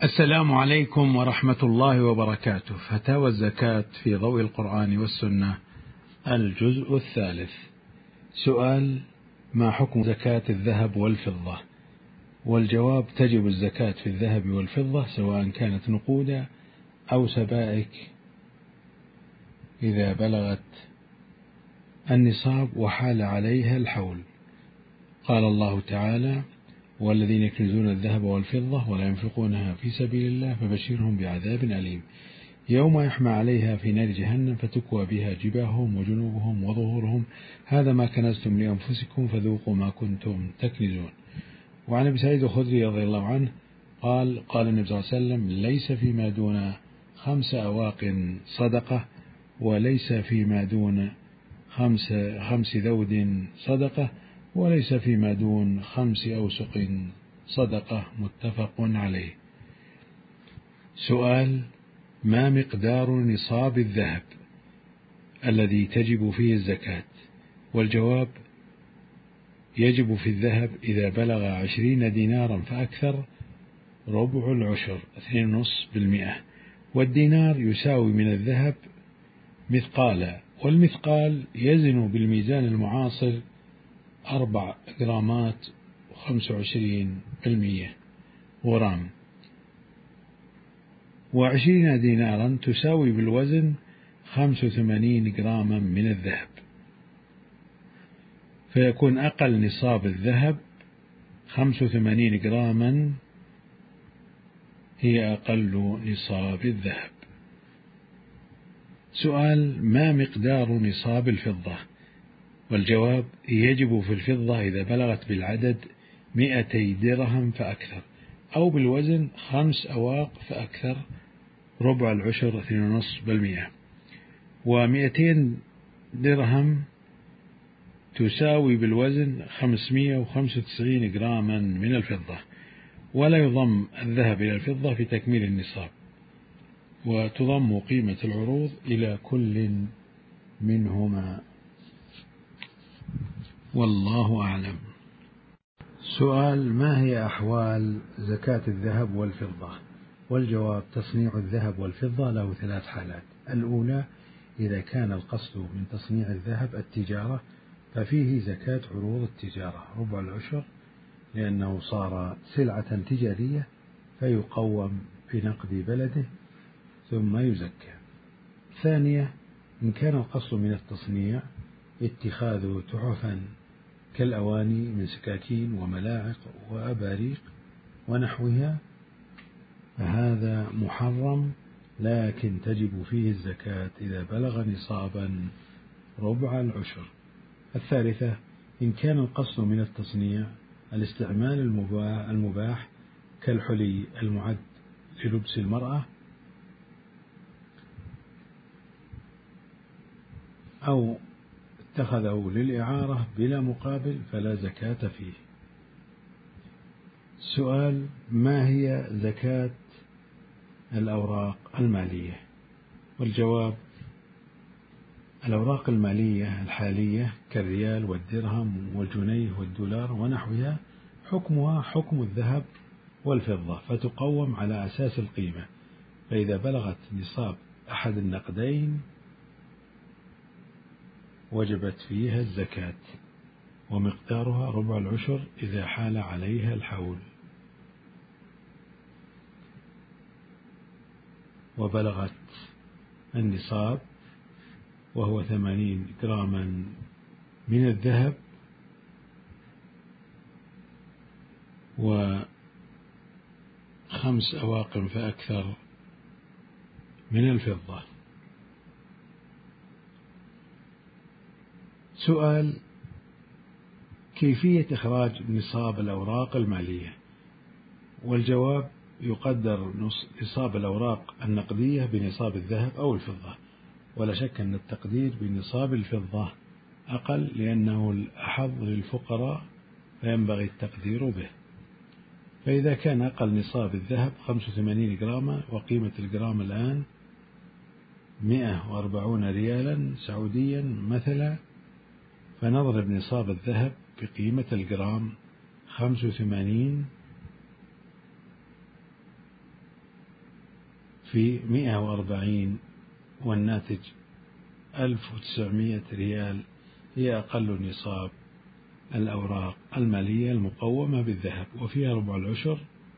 السلام عليكم ورحمة الله وبركاته. فتاوى الزكاة في ضوء القرآن والسنة، الجزء الثالث. سؤال: ما حكم زكاة الذهب والفضة؟ والجواب: تجب الزكاة في الذهب والفضة سواء كانت نقودا أو سبائك إذا بلغت النصاب وحال عليها الحول. قال الله تعالى: والذين يكنزون الذهب والفضة ولا ينفقونها في سبيل الله فبشرهم بعذاب أليم يوم يحمى عليها في نار جهنم فتكوى بها جباههم وجنوبهم وظهورهم هذا ما كنزتم لأنفسكم فذوقوا ما كنتم تكنزون. وعن أبي سعيد الخدري رضي الله عنه قال النبي صلى الله عليه وسلم: ليس فيما دون 5 أواق صدقة، وليس فيما دون 5 ذود صدقة، وليس فيما دون 5 أوسق صدقة. متفق عليه. سؤال: ما مقدار نصاب الذهب الذي تجب فيه الزكاة؟ والجواب: يجب في الذهب إذا بلغ 20 دينارا فأكثر ربع العشر 2.5%، والدينار يساوي من الذهب مثقالا، والمثقال يزن بالميزان المعاصر 4 جرامات و25% غرام، و20 دينارا تساوي بالوزن 85 جراما من الذهب، فيكون أقل نصاب الذهب 85 جراما هي أقل نصاب الذهب. سؤال: ما مقدار نصاب الفضة؟ والجواب: يجب في الفضة إذا بلغت بالعدد 200 درهم فأكثر، أو بالوزن 5 أواق فأكثر ربع العشر 2.5%، و200 درهم تساوي بالوزن 595 جراما من الفضة. ولا يضم الذهب إلى الفضة في تكميل النصاب، وتضم قيمة العروض إلى كل منهما، والله أعلم. سؤال: ما هي أحوال زكاة الذهب والفضة؟ والجواب: تصنيع الذهب والفضة له 3 حالات. الأولى: إذا كان القصد من تصنيع الذهب التجارة ففيه زكاة عروض التجارة ربع العشر، لأنه صار سلعة تجارية فيقوم بنقد بلده ثم يزكى. ثانية: إن كان القصد من التصنيع اتخاذ تحفا كالأواني من سكاكين وملاعق وأباريق ونحوها، فهذا محرم، لكن تجب فيه الزكاة إذا بلغ نصابا ربع العشر. الثالثة: إن كان القصد من التصنيع الاستعمال المباح كالحلي المعد للبس المرأة أو اتخذه للإعارة بلا مقابل فلا زكاة فيه. سؤال: ما هي زكاة الأوراق المالية؟ والجواب: الأوراق المالية الحالية كالريال والدرهم والجنيه والدولار ونحوها حكمها حكم الذهب والفضة، فتقوم على أساس القيمة، فإذا بلغت نصاب أحد النقدين وجبت فيها الزكاة، ومقدارها ربع العشر إذا حال عليها الحول، وبلغت النصاب وهو 80 جراما من الذهب و5 أواق فأكثر من الفضة. سؤال: كيفية إخراج نصاب الأوراق المالية؟ والجواب: يقدر نصاب الأوراق النقدية بنصاب الذهب أو الفضة، ولا شك أن التقدير بنصاب الفضة أقل لأنه الأحظ للفقراء فينبغي التقدير به. فإذا كان أقل نصاب الذهب 85 جراما وقيمة الجرام الآن 140 ريالا سعوديا مثلا، فنضرب نصاب الذهب بقيمة الجرام 85 في 140 والناتج 1900 ريال هي أقل نصاب الأوراق المالية المقومة بالذهب وفيها ربع العشر.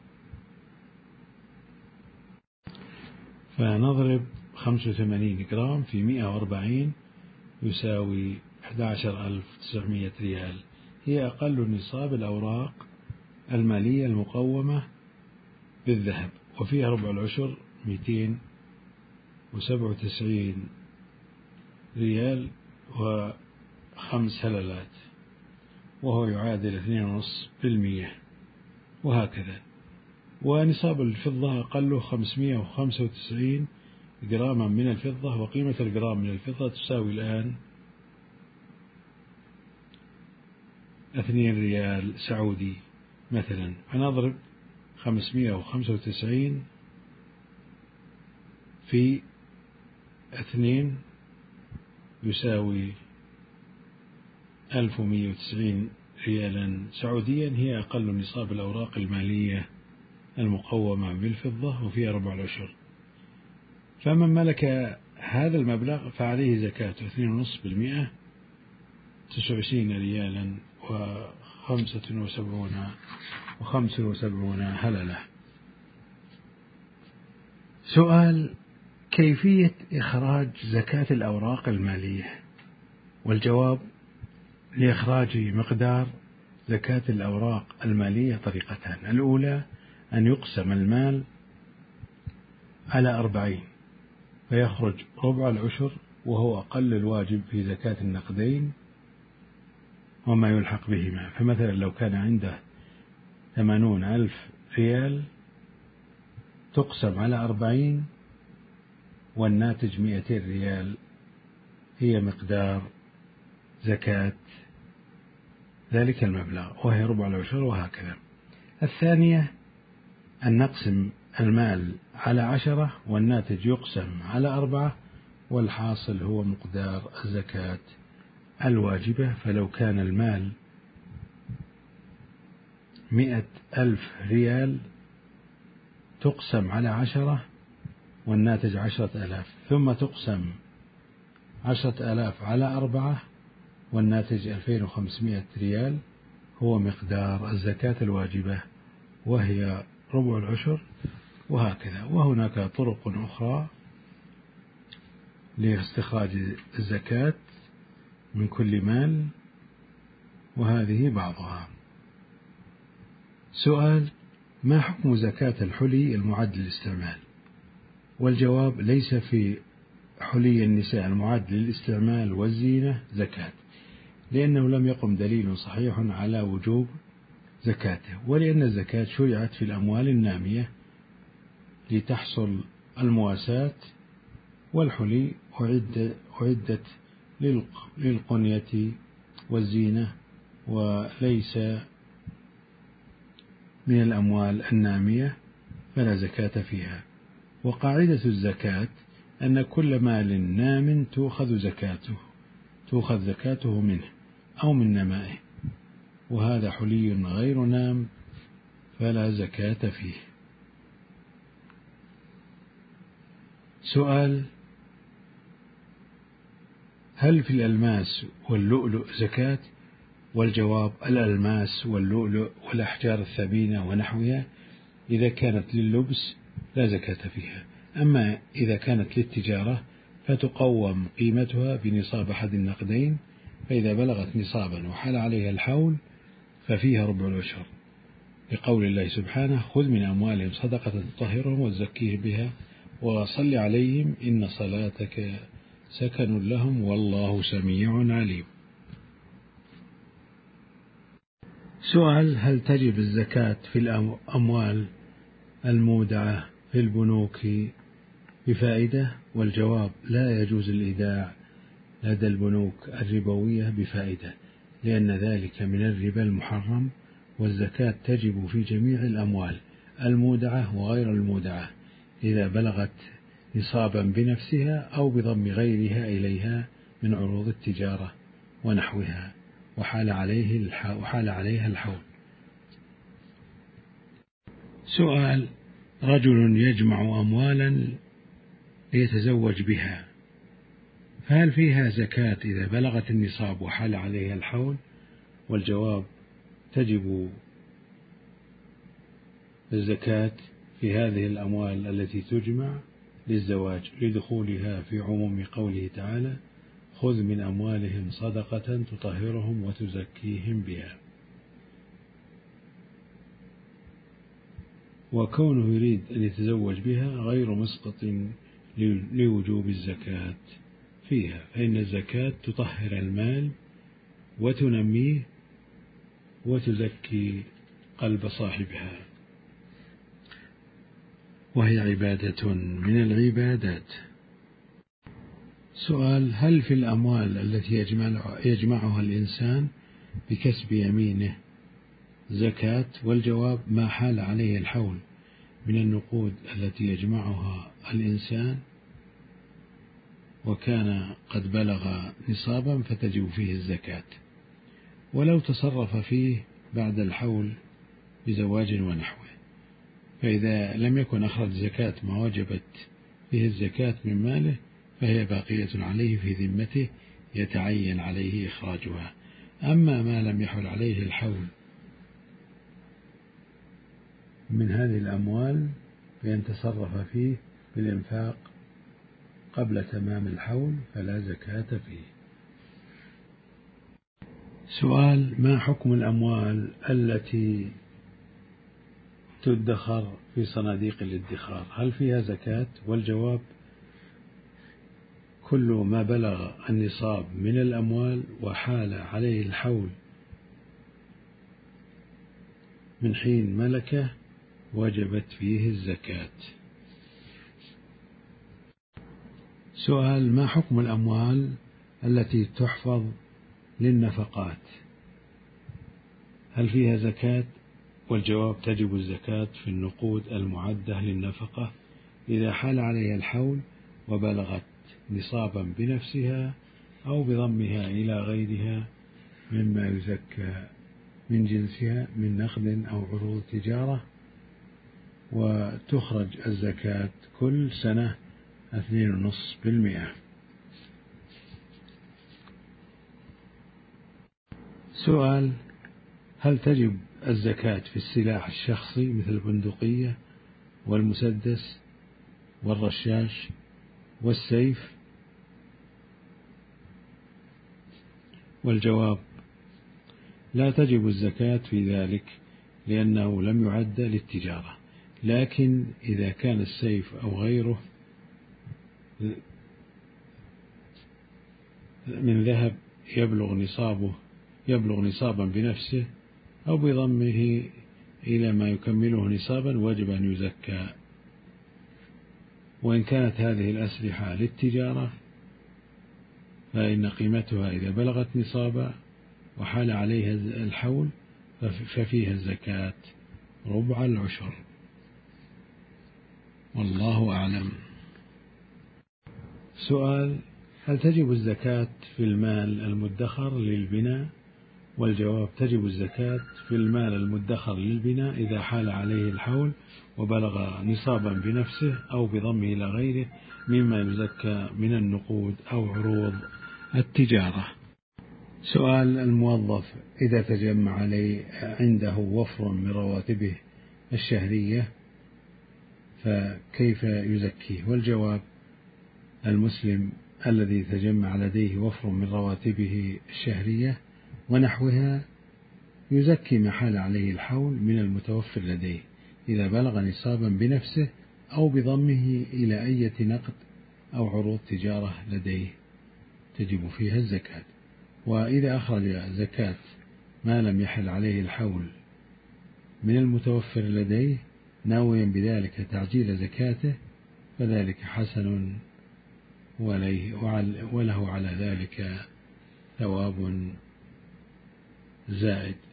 فنضرب 85 جرام في 140 يساوي 11900 ريال، هي أقل نصاب الأوراق المالية المقومة بالذهب وفيها ربع العشر 297 ريال و5 هللات، وهو يعادل 2.5%، وهكذا. ونصاب الفضة أقله 595 جراما من الفضة، وقيمة الجرام من الفضة تساوي الآن 2 ريال سعودي مثلا. فنضرب 595 في 2 يساوي 1190 ريالا سعوديا، هي أقل نصاب الأوراق المالية المقومة بالفضة وفيها ربع العشر. فمن ملك هذا المبلغ فعليه زكاته 2.5%، 29 ريالا و75 هللة. سؤال: كيفية إخراج زكاة الأوراق المالية؟ والجواب: لإخراج مقدار زكاة الأوراق المالية طريقتان. الأولى أن يقسم المال على 40 فيخرج ربع العشر، وهو أقل الواجب في زكاة النقدين وما يلحق بهما. فمثلا لو كان عنده 80,000 ريال تقسم على 40 والناتج 200 ريال، هي مقدار زكاة ذلك المبلغ وهي ربع العشر، وهكذا. الثانية أن نقسم المال على 10 والناتج يقسم على 4 والحاصل هو مقدار الزكاة الواجبة. فلو كان المال 100,000 ريال تقسم على 10 والناتج 10,000، ثم تقسم 10,000 على 4 والناتج 2500 ريال، هو مقدار الزكاة الواجبة وهي ربع العشر، وهكذا. وهناك طرق أخرى لاستخراج الزكاة من كل مال، وهذه بعضها. سؤال: ما حكم زكاة الحلي المعد للاستعمال؟ والجواب: ليس في حلي النساء المعد للاستعمال والزينة زكاة، لأنه لم يقم دليل صحيح على وجوب زكاته، ولأن الزكاة شرعت في الأموال النامية لتحصل المواساة، والحلي أعدت للقنية والزينة وليس من الأموال النامية فلا زكاة فيها. وقاعدة الزكاة أن كل مال نام تؤخذ زكاته منه أو من نمائه، وهذا حلي غير نام فلا زكاة فيه. سؤال: هل في الألماس واللؤلؤ زكاة؟ والجواب: الألماس واللؤلؤ والأحجار الثمينة ونحوها إذا كانت لللبس لا زكاة فيها، أما إذا كانت للتجارة فتقوم قيمتها بنصاب أحد النقدين، فإذا بلغت نصابا وحال عليها الحول ففيها ربع العشر، لقول الله سبحانه: خذ من أموالهم صدقة تطهرهم وتزكيهم بها وصل عليهم إن صلاتك سكن لهم والله سميع عليم. سؤال: هل تجب الزكاة في الأموال المودعة في البنوك بفائدة؟ والجواب: لا يجوز الإيداع لدى البنوك الربوية بفائدة، لأن ذلك من الربا المحرم، والزكاة تجب في جميع الأموال المودعة وغير المودعة إذا بلغت نصابا بنفسها أو بضم غيرها إليها من عروض التجارة ونحوها وحال عليها الحول. سؤال: رجل يجمع أموالا ليتزوج بها، فهل فيها زكاة إذا بلغت النصاب وحال عليها الحول؟ والجواب: تجب الزكاة في هذه الأموال التي تجمع للزواج لدخولها في عموم قوله تعالى: خذ من أموالهم صدقة تطهرهم وتزكيهم بها. وكونه يريد أن يتزوج بها غير مسقط لوجوب الزكاة فيها، فإن الزكاة تطهر المال وتنميه وتزكي قلب صاحبها، وهي عبادة من العبادات. سؤال: هل في الأموال التي يجمعها الإنسان بكسب يمينه زكاة؟ والجواب: ما حال عليه الحول من النقود التي يجمعها الإنسان وكان قد بلغ نصابا فتجب فيه الزكاة، ولو تصرف فيه بعد الحول بزواج ونحوه، فإذا لم يكن أخرج زكاة ما وجبت فيه الزكاة من ماله فهي باقية عليه في ذمته يتعين عليه إخراجها. أما ما لم يحل عليه الحول من هذه الأموال فإن تصرف فيه بالإنفاق قبل تمام الحول فلا زكاة فيه. سؤال: ما حكم الأموال التي تدخر في صناديق الادخار؟ هل فيها زكاة؟ والجواب: كل ما بلغ النصاب من الأموال وحال عليه الحول من حين ملكه وجبت فيه الزكاة. سؤال: ما حكم الأموال التي تحفظ للنفقات؟ هل فيها زكاة؟ والجواب: تجب الزكاة في النقود المعدة للنفقة إذا حال عليها الحول وبلغت نصابا بنفسها أو بضمها إلى غيرها مما يزكى من جنسها من نقد أو عروض تجارة، وتخرج الزكاة كل سنة 2.5%. سؤال: هل تجب الزكاة في السلاح الشخصي مثل البندقية والمسدس والرشاش والسيف؟ والجواب: لا تجب الزكاة في ذلك لأنه لم يعد للتجارة، لكن إذا كان السيف أو غيره من ذهب يبلغ نصابا بنفسه أو بضمه إلى ما يكمله نصابا وجب أن يزكى. وإن كانت هذه الأسلحة للتجارة فإن قيمتها إذا بلغت نصابا وحال عليها الحول ففيها الزكاة 1/4. والله أعلم. سؤال: هل تجب الزكاة في المال المدخر للبناء؟ والجواب: تجب الزكاة في المال المدخر للبناء إذا حال عليه الحول وبلغ نصابا بنفسه أو بضمه إلى غيره مما يزكى من النقود أو عروض التجارة. سؤال: الموظف إذا تجمع عنده وفر من رواتبه الشهرية فكيف يزكيه؟ والجواب: المسلم الذي تجمع لديه وفر من رواتبه الشهرية ونحوها يزكي ما حال عليه الحول من المتوفر لديه إذا بلغ نصابا بنفسه أو بضمه إلى أي نقد أو عروض تجارة لديه تجب فيها الزكاة. وإذا أخرج زكاة ما لم يحل عليه الحول من المتوفر لديه ناويا بذلك تعجيل زكاته فذلك حسن وله على ذلك ثواب زائد.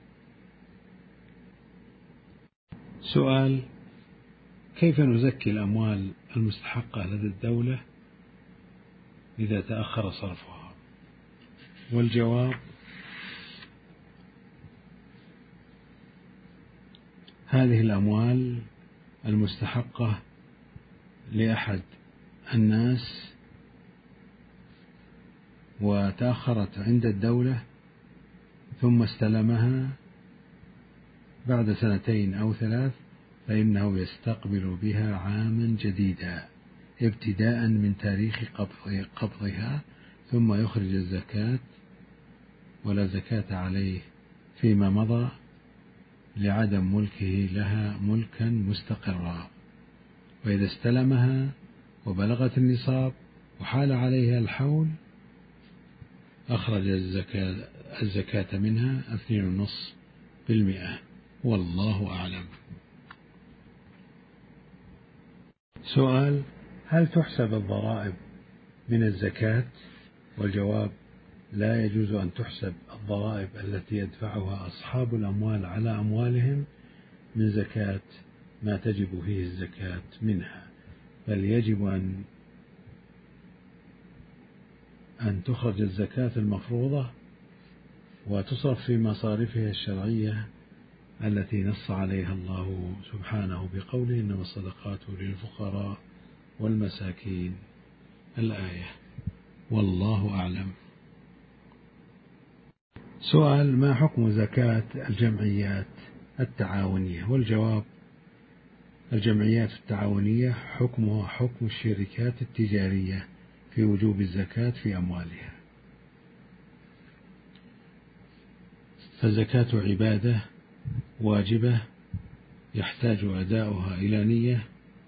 سؤال: كيف نزكي الأموال المستحقة لدى الدولة إذا تأخر صرفها؟ والجواب: هذه الأموال المستحقة لأحد الناس وتأخرت عند الدولة ثم استلمها بعد 2 أو 3، فإنه يستقبل بها عاما جديدا ابتداء من تاريخ قبضها، ثم يخرج الزكاة ولا زكاة عليه فيما مضى لعدم ملكه لها ملكا مستقرا. وإذا استلمها وبلغت النصاب وحال عليها الحول أخرج الزكاة منها 2.5%. والله أعلم. سؤال: هل تحسب الضرائب من الزكاة؟ والجواب: لا يجوز أن تحسب الضرائب التي يدفعها أصحاب الأموال على أموالهم من زكاة ما تجب فيه الزكاة منها، بل يجب أن تخرج الزكاة المفروضة وتصرف في مصارفها الشرعية التي نص عليها الله سبحانه بقوله: إنما الصدقات للفقراء والمساكين، الآية. والله أعلم. سؤال: ما حكم زكاة الجمعيات التعاونية؟ والجواب: الجمعيات التعاونية حكمها حكم الشركات التجارية في وجوب الزكاة في أموالها، فالزكاة عبادة واجبة يحتاج أداؤها إلى نية،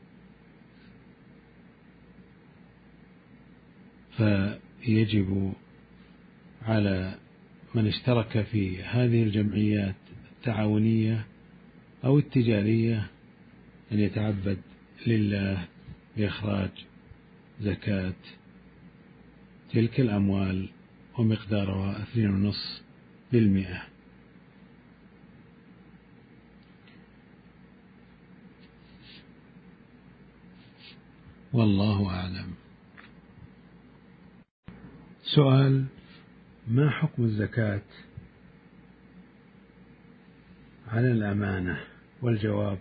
فيجب على من اشترك في هذه الجمعيات التعاونية أو التجارية أن يتعبد لله بإخراج زكاة تلك الأموال ومقدارها 2.5%. والله أعلم. سؤال: ما حكم الزكاة على الأمانة؟ والجواب: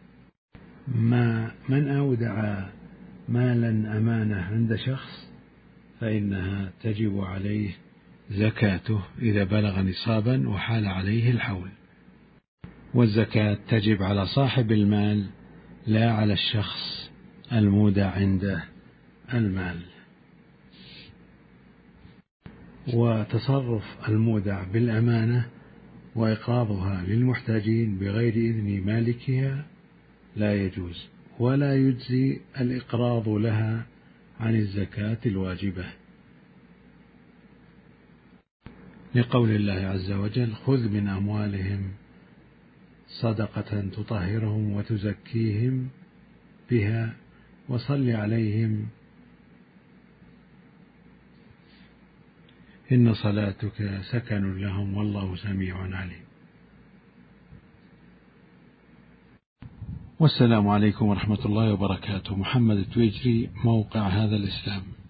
من أودع مالا أمانة عند شخص فإنها تجب عليه زكاته إذا بلغ نصابا وحال عليه الحول، والزكاة تجب على صاحب المال لا على الشخص المودع عنده المال. وتصرف المودع بالأمانة وإقراضها للمحتاجين بغير إذن مالكها لا يجوز، ولا يجزي الإقراض لها عن الزكاة الواجبة، لقول الله عز وجل: خذ من أموالهم صدقة تطهرهم وتزكيهم بها وصل عليهم إن صلاتك سكن لهم والله سميع عليم. والسلام عليكم ورحمة الله وبركاته. محمد التويجري، موقع هذا الإسلام.